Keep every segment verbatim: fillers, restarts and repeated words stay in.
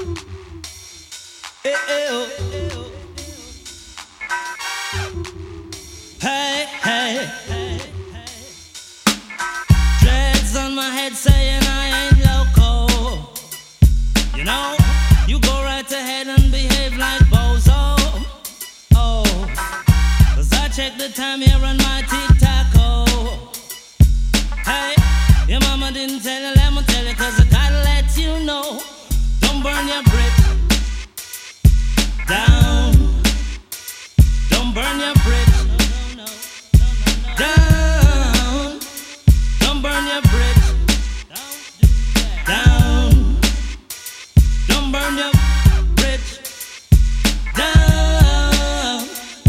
Hey, hey, oh. Hey, hey, hey. Dreads on my head saying I ain't loco. You know, you go right ahead and behave like bozo. Oh, cause I check the time here on my tic-tac. Oh, hey, your mama didn't tell you, let me tell you, cause I gotta let you know. Don't burn your bridge down. Don't burn your bridge down. Don't burn your bridge down. Don't burn your bridge down.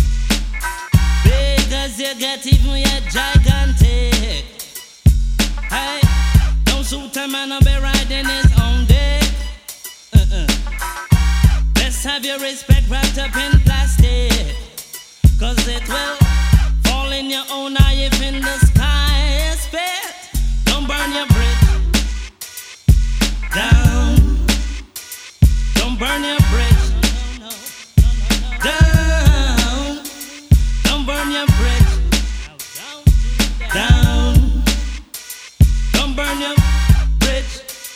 Because you get even yet gigantic. Hey, don't suit a man, I'll be riding his own dick. Uh-uh. Best have your respect wrapped up in plastic, cause it will fall in your own eye if in the sky is spit. Don't burn your bridge down. Don't burn your bridge down. Don't burn your bridge down. Don't burn your bridge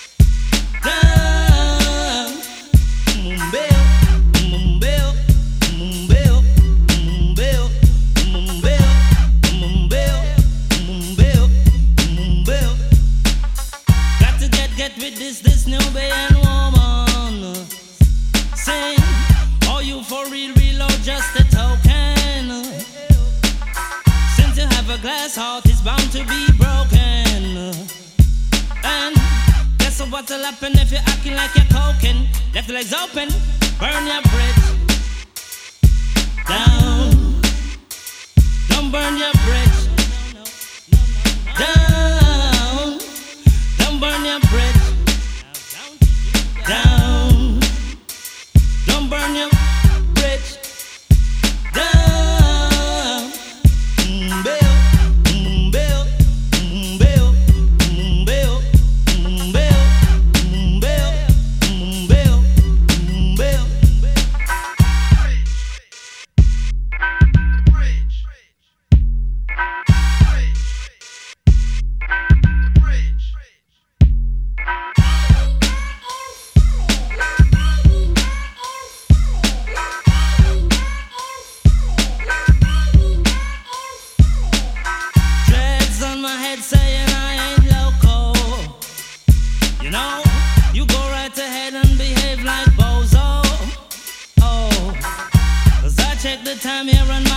down. Mumbil, mumbil, mumbil, mumbil, mumbil, mumbil, mumbil, mumbil. Got to get get with this this Nubian woman. Sing, are you for real, real or just a token? Since you have a glass heart, it's bound to be broken. And guess what'll happen if you're acting like you're coking? Left legs open, burn your bridge down. Don't burn your bridge down. Don't burn your bridge down. Don't burn your bridge down. Mumbil, mumbil, mumbil, mumbil, mumbil, mumbil, mumbil, mumbil. Bridge. Bridge. Dreads on my head saying I ain't loco. You know, you go right ahead and behave like bozo. Oh, cause I check the time here on my